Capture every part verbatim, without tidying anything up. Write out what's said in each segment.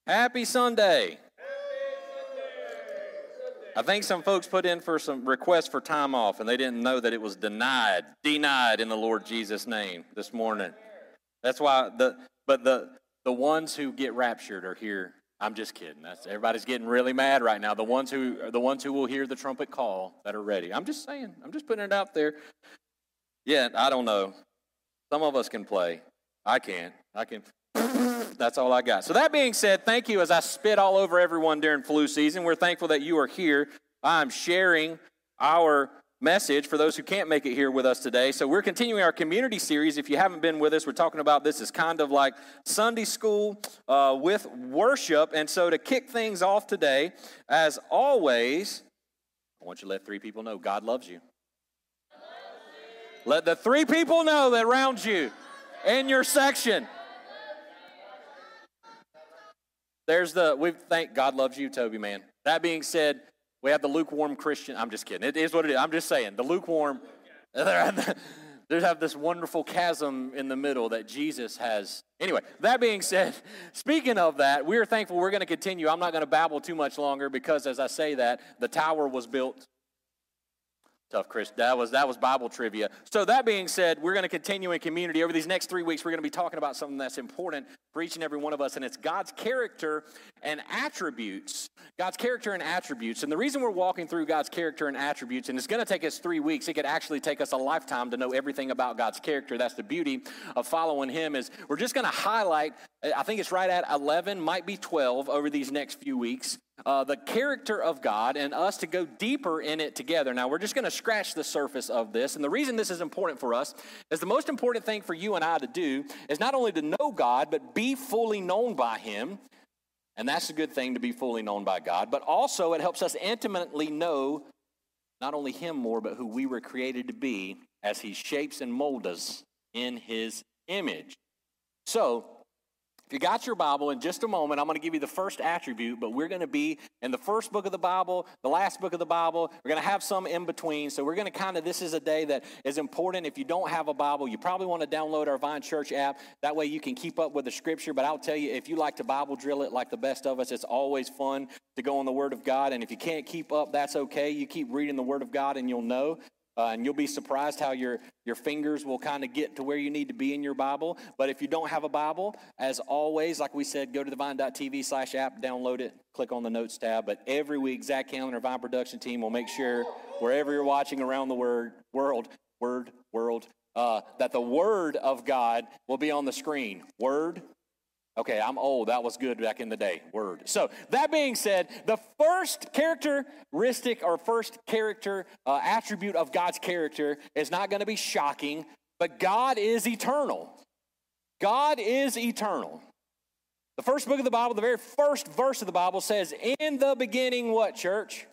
Happy Sunday. I think some folks put in for some requests for time off, and they didn't know that it was denied, denied in the Lord Jesus' name this morning. That's why the but the the ones who get raptured are here. I'm just kidding. That's everybody's getting really mad right now. The ones who the ones who will hear the trumpet call that are ready. I'm just saying. I'm just putting it out there. Yeah, I don't know. Some of us can play. I can't. I can. That's all I got. So that being said, thank you as I spit all over everyone during flu season. We're thankful that you are here. I'm sharing our message for those who can't make it here with us today. So we're continuing our community series. If you haven't been with us, we're talking about this as kind of like Sunday school uh, with worship. And so to kick things off today, as always, I want you to let three people know God loves you. Let the three people know that around you in your section. There's the, we thank God loves you, Toby, man. That being said, we have the lukewarm Christian. I'm just kidding. It is what it is. I'm just saying. The lukewarm, they have this wonderful chasm in the middle that Jesus has. Anyway, that being said, speaking of that, we're thankful we're going to continue. I'm not going to babble too much longer because as I say that, the tower was built. Tough, Chris. That was that was Bible trivia. So that being said, we're going to continue in community. Over these next three weeks, we're going to be talking about something that's important for each and every one of us, and it's God's character and attributes. God's character and attributes. And the reason we're walking through God's character and attributes, and it's going to take us three weeks, it could actually take us a lifetime to know everything about God's character. That's the beauty of following Him, is we're just going to highlight, I think it's right at eleven, might be twelve over these next few weeks, Uh, the character of God and us to go deeper in it together. Now, we're just going to scratch the surface of this. And the reason this is important for us is the most important thing for you and I to do is not only to know God, but be fully known by Him. And that's a good thing, to be fully known by God. But also it helps us intimately know not only Him more, but who we were created to be as He shapes and molds us in His image. So, if you got your Bible, in just a moment, I'm going to give you the first attribute, but we're going to be in the first book of the Bible, the last book of the Bible. We're going to have some in between, so we're going to kind of, this is a day that is important. If you don't have a Bible, you probably want to download our Vine Church app. That way you can keep up with the Scripture, but I'll tell you, if you like to Bible drill it like the best of us, it's always fun to go on the Word of God, and if you can't keep up, that's okay. You keep reading the Word of God, and you'll know. Uh, and you'll be surprised how your, your fingers will kind of get to where you need to be in your Bible. But if you don't have a Bible, as always, like we said, go to the vine.tv slash app, download it, click on the notes tab. But every week, Zach Callen, our Vine production team, will make sure wherever you're watching around the word, world, word, world, uh, that the Word of God will be on the screen. Word. Okay, I'm old. That was good back in the day. Word. So that being said, the first characteristic or first character uh, attribute of God's character is not going to be shocking, but God is eternal. God is eternal. The first book of the Bible, the very first verse of the Bible says, in the beginning what, church?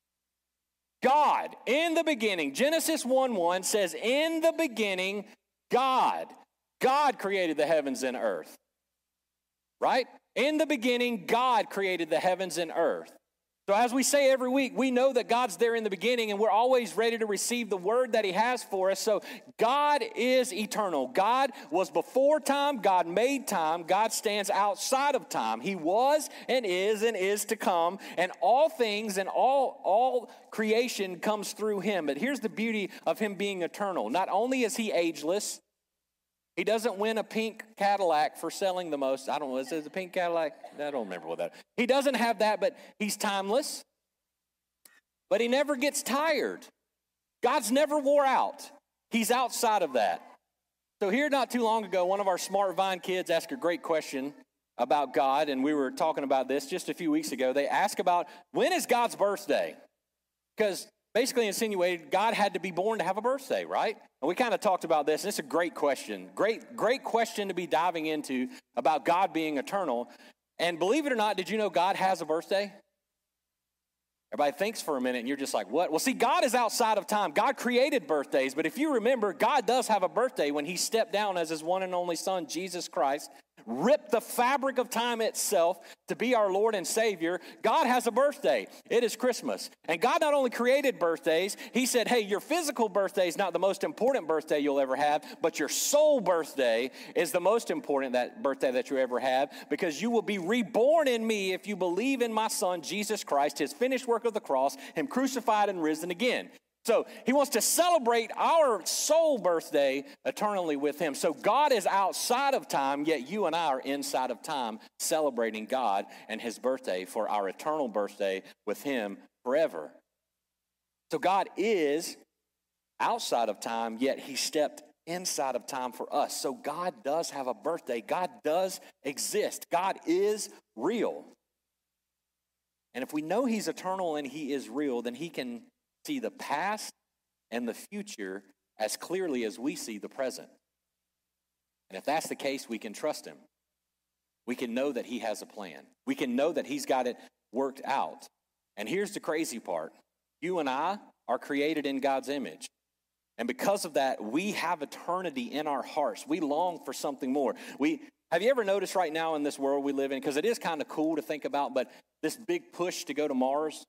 God. In the beginning. Genesis one one says, in the beginning, God. God created the heavens and earth. Right? In the beginning, God created the heavens and earth. So as we say every week, we know that God's there in the beginning, and we're always ready to receive the word that He has for us. So God is eternal. God was before time. God made time. God stands outside of time. He was and is and is to come. And all things and all, all creation comes through Him. But here's the beauty of Him being eternal. Not only is He ageless, He doesn't win a pink Cadillac for selling the most. I don't know, is it a pink Cadillac? I don't remember what that is. He doesn't have that, but He's timeless. But He never gets tired. God's never wore out. He's outside of that. So here not too long ago, one of our Smart Vine kids asked a great question about God, and we were talking about this just a few weeks ago. They asked about, when is God's birthday? Because basically insinuated God had to be born to have a birthday, right? And we kind of talked about this, and it's a great question. Great, great question to be diving into about God being eternal. And believe it or not, did you know God has a birthday? Everybody thinks for a minute, and you're just like, what? Well, see, God is outside of time. God created birthdays, but if you remember, God does have a birthday when He stepped down as His one and only Son, Jesus Christ, ripped the fabric of time itself to be our Lord and Savior, God has a birthday. It is Christmas. And God not only created birthdays, he said, hey, your physical birthday is not the most important birthday you'll ever have, but your soul birthday is the most important that birthday that you ever have, because you will be reborn in me if you believe in my Son, Jesus Christ, his finished work of the cross, him crucified and risen again. So he wants to celebrate our soul birthday eternally with him. So God is outside of time, yet you and I are inside of time celebrating God and his birthday for our eternal birthday with him forever. So God is outside of time, yet he stepped inside of time for us. So God does have a birthday. God does exist. God is real. And if we know he's eternal and he is real, then he can see the past and the future as clearly as we see the present. And if that's the case, we can trust him. We can know that he has a plan. We can know that he's got it worked out. And here's the crazy part. You and I are created in God's image. And because of that, we have eternity in our hearts. We long for something more. We have you ever noticed right now in this world we live in, because it is kind of cool to think about, but this big push to go to Mars,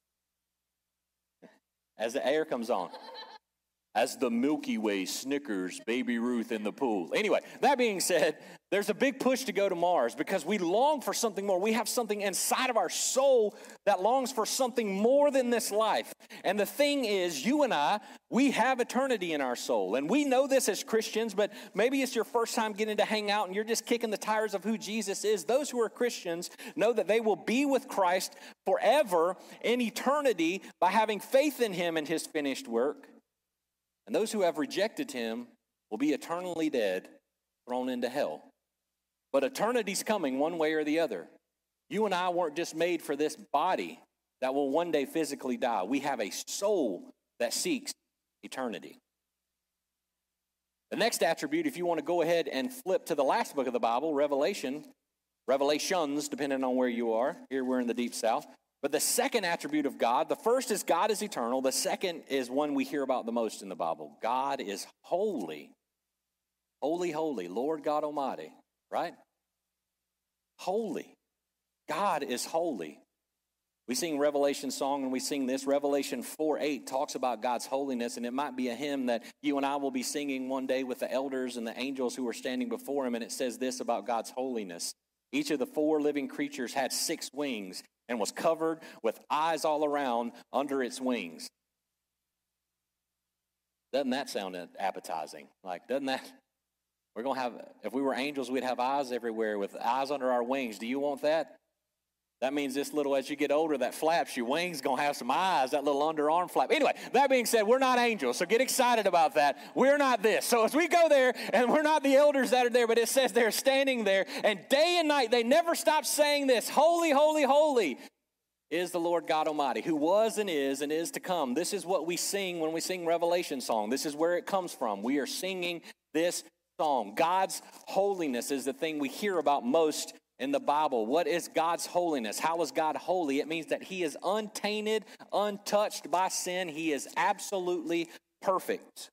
as the air comes on, as the Milky Way snickers Baby Ruth in the pool. Anyway, that being said, there's a big push to go to Mars because we long for something more. We have something inside of our soul that longs for something more than this life. And the thing is, you and I, we have eternity in our soul. And we know this as Christians, but maybe it's your first time getting to hang out and you're just kicking the tires of who Jesus is. Those who are Christians know that they will be with Christ forever in eternity by having faith in him and his finished work. And those who have rejected him will be eternally dead, thrown into hell. But eternity's coming one way or the other. You and I weren't just made for this body that will one day physically die. We have a soul that seeks eternity. The next attribute, if you want to go ahead and flip to the last book of the Bible, Revelation, Revelations, depending on where you are. Here we're in the Deep South. But the second attribute of God, the first is God is eternal. The second is one we hear about the most in the Bible. God is holy. Holy, holy, Lord God Almighty, right? Holy. God is holy. We sing Revelation song and we sing this. Revelation four eight talks about God's holiness, and it might be a hymn that you and I will be singing one day with the elders and the angels who are standing before him, and it says this about God's holiness. Each of the four living creatures had six wings and was covered with eyes all around under its wings. Doesn't that sound appetizing? Like, doesn't that? We're going to have, if we were angels, we'd have eyes everywhere with eyes under our wings. Do you want that? That means this little, as you get older, that flaps, your wings going to have some eyes, that little underarm flap. Anyway, that being said, we're not angels, so get excited about that. We're not this. So as we go there, and we're not the elders that are there, but it says they're standing there, and day and night, they never stop saying this, holy, holy, holy is the Lord God Almighty, who was and is and is to come. This is what we sing when we sing Revelation song. This is where it comes from. We are singing this song. God's holiness is the thing we hear about most in the Bible. What is God's holiness? How is God holy? It means that he is untainted, untouched by sin. He is absolutely perfect.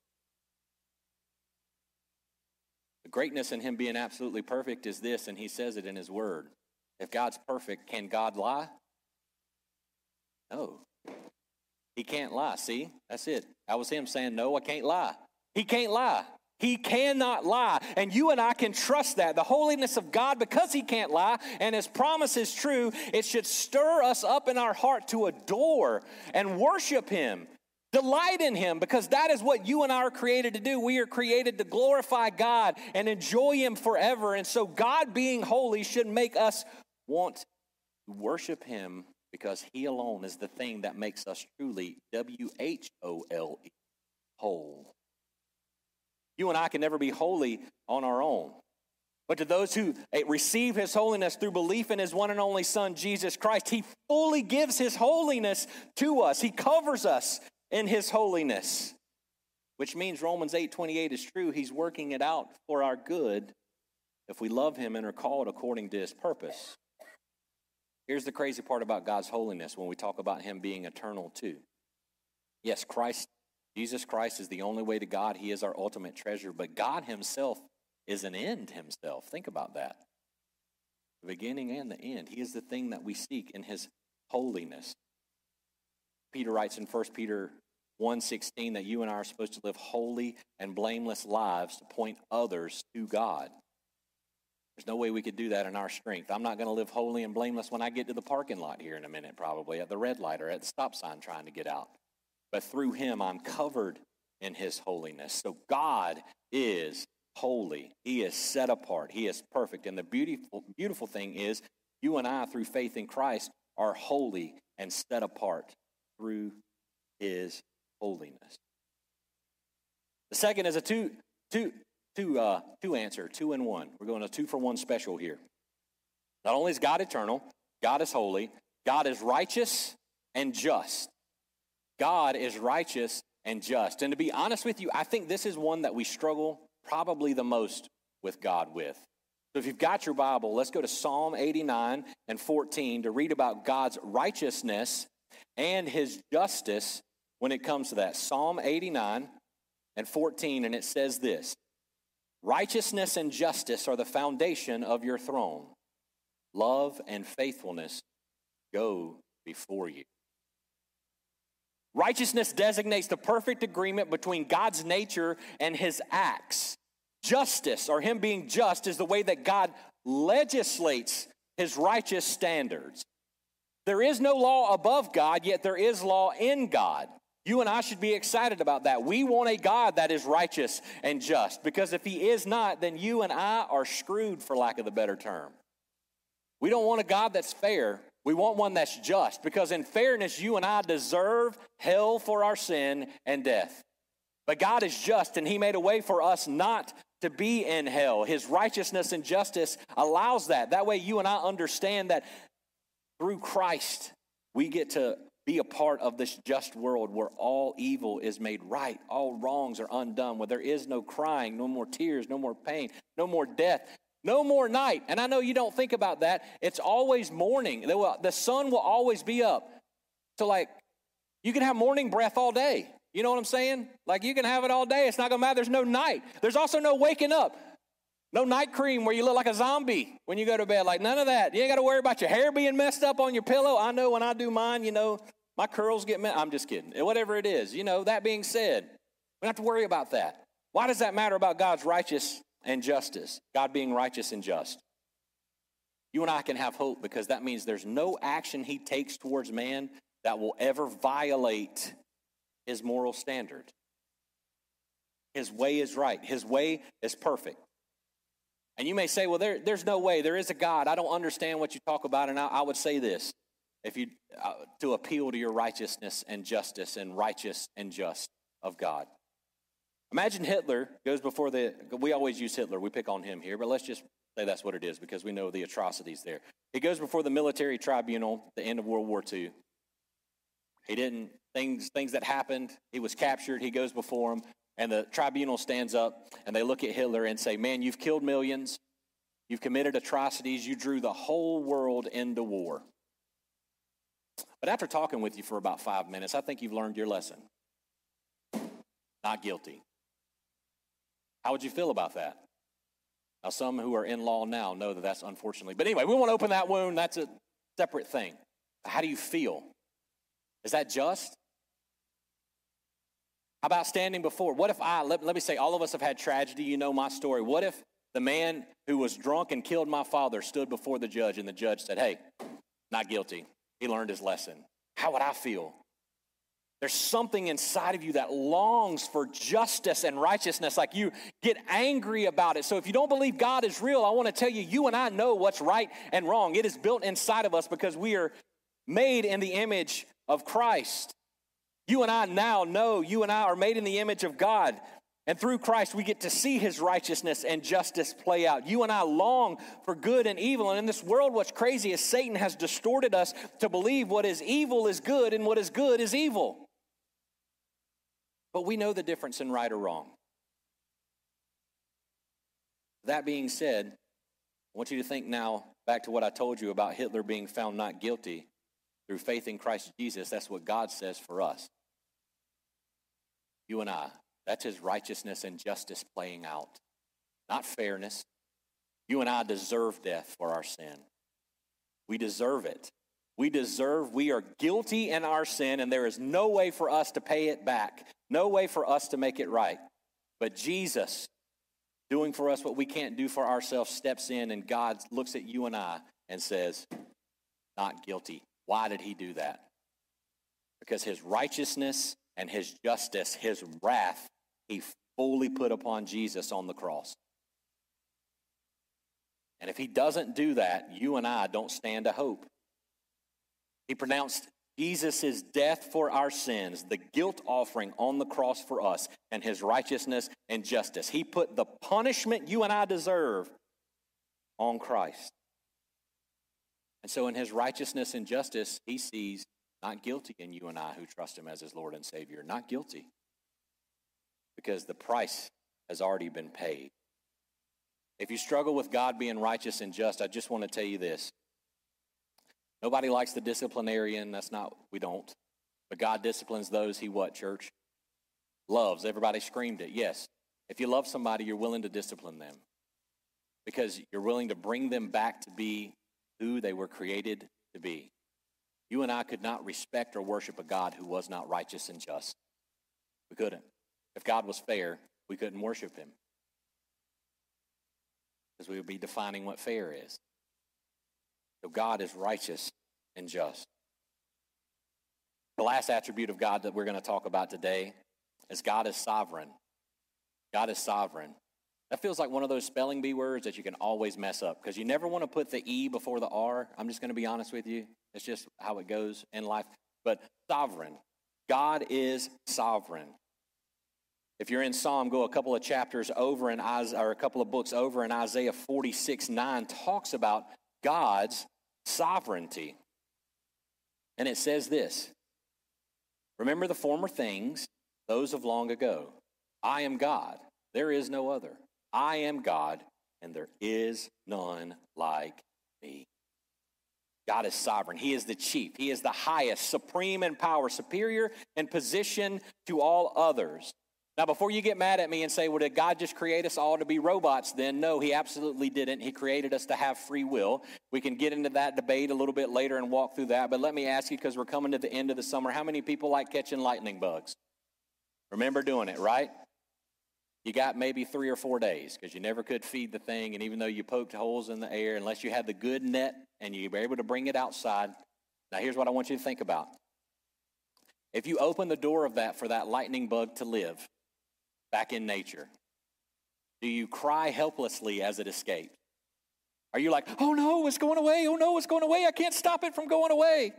The greatness in him being absolutely perfect is this, and he says it in his word. If God's perfect, can God lie? No. He can't lie. See? That's it. That was him saying, no, I can't lie. He can't lie. He cannot lie, and you and I can trust that. The holiness of God, because he can't lie, and his promise is true, it should stir us up in our heart to adore and worship him, delight in him, because that is what you and I are created to do. We are created to glorify God and enjoy him forever, and so God being holy should make us want to worship him, because he alone is the thing that makes us truly, W H O L E, whole. You and I can never be holy on our own. But to those who receive his holiness through belief in his one and only Son, Jesus Christ, he fully gives his holiness to us. He covers us in his holiness, which means Romans eight twenty-eight is true. He's working it out for our good if we love him and are called according to his purpose. Here's the crazy part about God's holiness when we talk about him being eternal too. Yes, Christ Jesus Christ is the only way to God. He is our ultimate treasure, but God himself is an end himself. Think about that. the beginning and the end. He is the thing that we seek in his holiness. Peter writes in First Peter one sixteen that you and I are supposed to live holy and blameless lives to point others to God. There's no way we could do that in our strength. I'm not going to live holy and blameless when I get to the parking lot here in a minute, probably at the red light or at the stop sign trying to get out. But through him, I'm covered in his holiness. So God is holy. He is set apart. He is perfect. And the beautiful, beautiful thing is you and I, through faith in Christ, are holy and set apart through his holiness. The second is a two, two, two, uh, two answer, two in one. We're going to two for one special here. Not only is God eternal, God is holy, God is righteous and just. God is righteous and just. And to be honest with you, I think this is one that we struggle probably the most with God with. So if you've got your Bible, let's go to Psalm eighty-nine and fourteen to read about God's righteousness and his justice when it comes to that. Psalm eighty-nine and fourteen, and it says this: righteousness and justice are the foundation of your throne. Love and faithfulness go before you. Righteousness designates the perfect agreement between God's nature and his acts. Justice, or him being just, is the way that God legislates his righteous standards. There is no law above God, yet there is law in God. You and I should be excited about that. We want a God that is righteous and just, because if he is not, then you and I are screwed, for lack of a better term. We don't want a God that's fair. We want one that's just, because in fairness, you and I deserve hell for our sin and death. But God is just, and he made a way for us not to be in hell. His righteousness and justice allows that. That way you and I understand that through Christ, we get to be a part of this just world where all evil is made right, all wrongs are undone, where there is no crying, no more tears, no more pain, no more death, no more night. And I know you don't think about that. It's always morning. The sun will always be up. So like, you can have morning breath all day. You know what I'm saying? Like, you can have it all day. It's not going to matter. There's no night. There's also no waking up. No night cream where you look like a zombie when you go to bed. Like, none of that. You ain't got to worry about your hair being messed up on your pillow. I know when I do mine, you know, my curls get messed. I'm just kidding. Whatever it is. You know, that being said, we don't have to worry about that. Why does that matter about God's righteous and justice? God being righteous and just. You and I can have hope because that means there's no action he takes towards man that will ever violate his moral standard. His way is right. His way is perfect. And you may say, well, there, there's no way. There is a God. I don't understand what you talk about. And I, I would say this, if you uh, to appeal to your righteousness and justice and righteous and just of God. Imagine Hitler goes before the, we always use Hitler. We pick on him here, but let's just say that's what it is because we know the atrocities there. He goes before the military tribunal at the end of World War Two. He didn't, things, things that happened, he was captured, he goes before him, and the tribunal stands up, and they look at Hitler and say, man, you've killed millions, you've committed atrocities, you drew the whole world into war. But after talking with you for about five minutes, I think you've learned your lesson. Not guilty. How would you feel about that? Now, some who are in law now know that that's unfortunately. But anyway, we won't open that wound. That's a separate thing. How do you feel? Is that just? How about standing before? What if I, let, let me say, all of us have had tragedy. You know my story. What if the man who was drunk and killed my father stood before the judge and the judge said, hey, not guilty. He learned his lesson. How would I feel? There's something inside of you that longs for justice and righteousness, like you get angry about it. So if you don't believe God is real, I want to tell you, you and I know what's right and wrong. It is built inside of us because we are made in the image of Christ. You and I now know you and I are made in the image of God. And through Christ, we get to see his righteousness and justice play out. You and I long for good and evil. And in this world, what's crazy is Satan has distorted us to believe what is evil is good and what is good is evil. But we know the difference in right or wrong. That being said, I want you to think now back to what I told you about Hitler being found not guilty through faith in Christ Jesus. That's what God says for us. You and I. That's his righteousness and justice playing out. Not fairness, You and I deserve death for our sin. We deserve it. We deserve, we are guilty in our sin, and there is no way for us to pay it back. No way for us to make it right. But Jesus, doing for us what we can't do for ourselves, steps in, and God looks at you and I and says, not guilty. Why did he do that? Because his righteousness and his justice, his wrath, he fully put upon Jesus on the cross. And if he doesn't do that, you and I don't stand a hope. He pronounced Jesus' death for our sins, the guilt offering on the cross for us, and his righteousness and justice. He put the punishment you and I deserve on Christ. And so in his righteousness and justice, he sees not guilty in you and I who trust him as his Lord and Savior. Not guilty. Because the price has already been paid. If you struggle with God being righteous and just, I just want to tell you this. Nobody likes the disciplinarian. That's not, we don't. But God disciplines those he what, church? Loves. Everybody screamed it. Yes. If you love somebody, you're willing to discipline them. Because you're willing to bring them back to be who they were created to be. You and I could not respect or worship a God who was not righteous and just. We couldn't. If God was fair, we couldn't worship him. Because we would be defining what fair is. So God is righteous and just. The last attribute of God that we're going to talk about today is God is sovereign. God is sovereign. That feels like one of those spelling bee words that you can always mess up because you never want to put the E before the R. I'm just going to be honest with you. It's just how it goes in life. But sovereign. God is sovereign. If you're in Psalm, go a couple of chapters over in Isaiah, or a couple of books over in Isaiah forty-six nine talks about God's sovereignty. And it says this, remember the former things, those of long ago. I am God, there is no other. I am God, and there is none like me. God is sovereign. He is the chief. He is the highest, supreme in power, superior in position to all others. Now, before you get mad at me and say, well, did God just create us all to be robots then? No, he absolutely didn't. He created us to have free will. We can get into that debate a little bit later and walk through that. But let me ask you, because we're coming to the end of the summer, how many people like catching lightning bugs? Remember doing it, right? You got maybe three or four days because you never could feed the thing. And even though you poked holes in the air, unless you had the good net and you were able to bring it outside. Now, here's what I want you to think about. If you open the door of that for that lightning bug to live, back in nature, do you cry helplessly as it escapes? Are you like, oh no, it's going away, oh no, it's going away, I can't stop it from going away?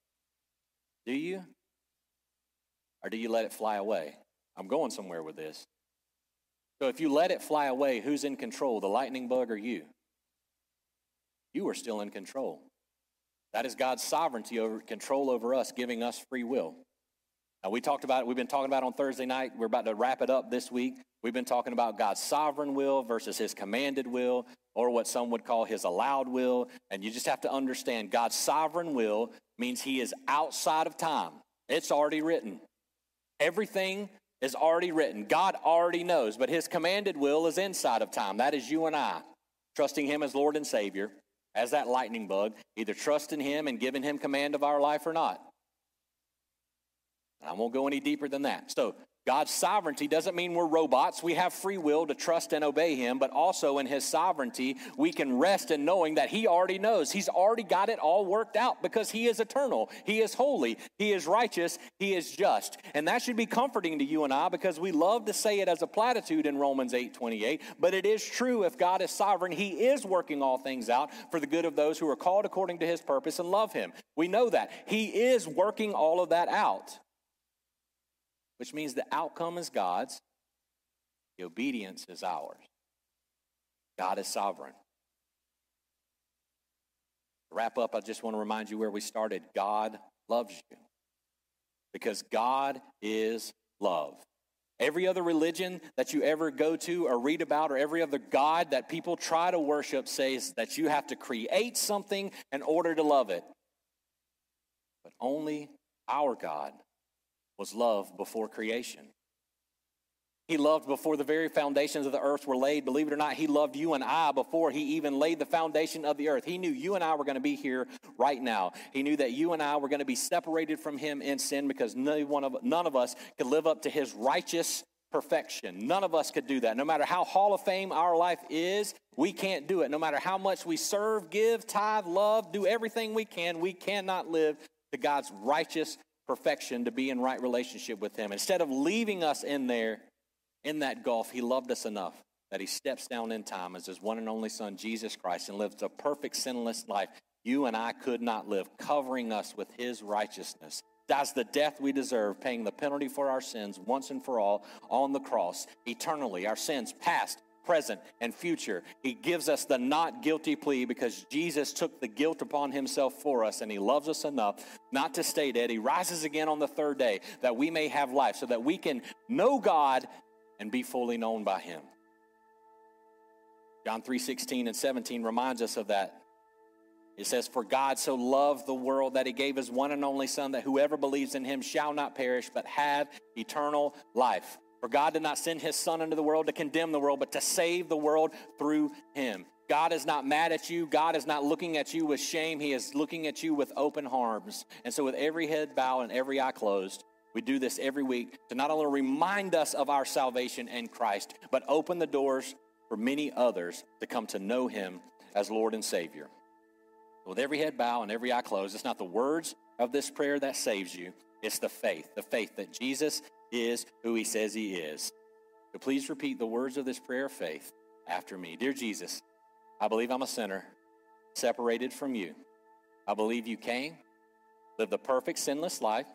Do you? Or do you let it fly away? I'm going somewhere with this. So if you let it fly away, who's in control, the lightning bug or you? You are still in control. That is God's sovereignty over control over us, giving us free will. Now, we talked about it. We've been talking about it on Thursday night. We're about to wrap it up this week. We've been talking about God's sovereign will versus his commanded will, or what some would call his allowed will. And you just have to understand God's sovereign will means he is outside of time. It's already written. Everything is already written. God already knows, but his commanded will is inside of time. That is you and I, trusting him as Lord and Savior, as that lightning bug, either trusting him and giving him command of our life or not. I won't go any deeper than that. So God's sovereignty doesn't mean we're robots. We have free will to trust and obey him, but also in his sovereignty, we can rest in knowing that he already knows. He's already got it all worked out because he is eternal. He is holy. He is righteous. He is just. And that should be comforting to you and I because we love to say it as a platitude in Romans eight twenty-eight, but it is true. If God is sovereign, he is working all things out for the good of those who are called according to his purpose and love him. We know that. He is working all of that out, which means the outcome is God's, the obedience is ours. God is sovereign. To wrap up, I just want to remind you where we started. God loves you because God is love. Every other religion that you ever go to or read about, or every other God that people try to worship, says that you have to create something in order to love it. But only our God was love before creation. He loved before the very foundations of the earth were laid. Believe it or not, he loved you and I before he even laid the foundation of the earth. He knew you and I were going to be here right now. He knew that you and I were going to be separated from him in sin because no one of, none of us could live up to his righteous perfection. None of us could do that. No matter how Hall of Fame our life is, we can't do it. No matter how much we serve, give, tithe, love, do everything we can, we cannot live to God's righteous perfection to be in right relationship with him. Instead of leaving us in there, in that gulf, he loved us enough that he steps down in time as his one and only son, Jesus Christ, and lives a perfect, sinless life you and I could not live, covering us with his righteousness. Dies the death we deserve, paying the penalty for our sins once and for all on the cross, eternally, our sins past, present, and future. He gives us the not guilty plea because Jesus took the guilt upon himself for us, and he loves us enough not to stay dead. He rises again on the third day that we may have life, so that we can know God and be fully known by him. John three sixteen and seventeen reminds us of that. It says, "For God so loved the world that he gave his one and only son, that whoever believes in him shall not perish, but have eternal life. For God did not send his son into the world to condemn the world, but to save the world through him." God is not mad at you. God is not looking at you with shame. He is looking at you with open arms. And so with every head bowed and every eye closed, we do this every week to not only remind us of our salvation in Christ, but open the doors for many others to come to know him as Lord and Savior. With every head bowed and every eye closed, it's not the words of this prayer that saves you. It's the faith, the faith that Jesus is who he says he is. So please repeat the words of this prayer of faith after me. Dear Jesus, I believe I'm a sinner, separated from you. I believe you came, lived the perfect sinless life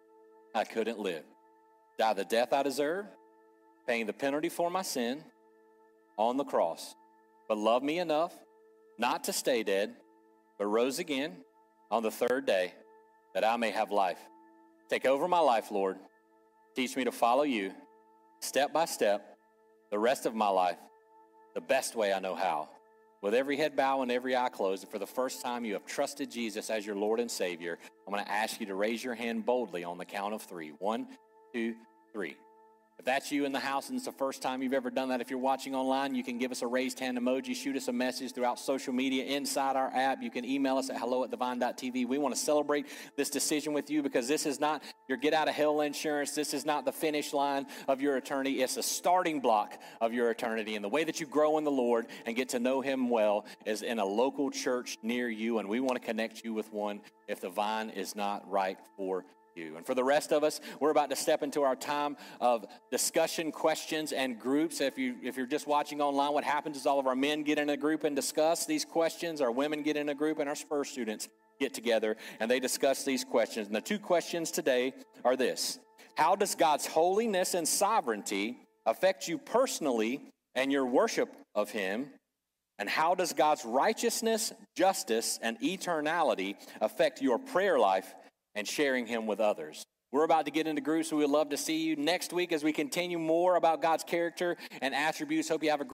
I couldn't live, died the death I deserve, paying the penalty for my sin on the cross, but loved me enough not to stay dead, but rose again on the third day that I may have life. Take over my life, Lord. Teach me to follow you step by step the rest of my life, the best way I know how. With every head bowed and every eye closed, and for the first time you have trusted Jesus as your Lord and Savior, I'm going to ask you to raise your hand boldly on the count of three. One, two, three. If that's you in the house and it's the first time you've ever done that, if you're watching online, you can give us a raised hand emoji, shoot us a message throughout social media, inside our app. You can email us at hello at divine dot t v. We want to celebrate this decision with you because this is not your get out of hell insurance. This is not the finish line of your eternity. It's the starting block of your eternity. And the way that you grow in the Lord and get to know him well is in a local church near you. And we want to connect you with one if the vine is not right for you. And for the rest of us, we're about to step into our time of discussion, questions, and groups. If you if you're just watching online, what happens is all of our men get in a group and discuss these questions. Our women get in a group, and our Spur students get together and they discuss these questions. And the two questions today are this: how does God's holiness and sovereignty affect you personally and your worship of him? And how does God's righteousness, justice, and eternality affect your prayer life and sharing him with others? We're about to get into groups, so we would love to see you next week as we continue more about God's character and attributes. Hope you have a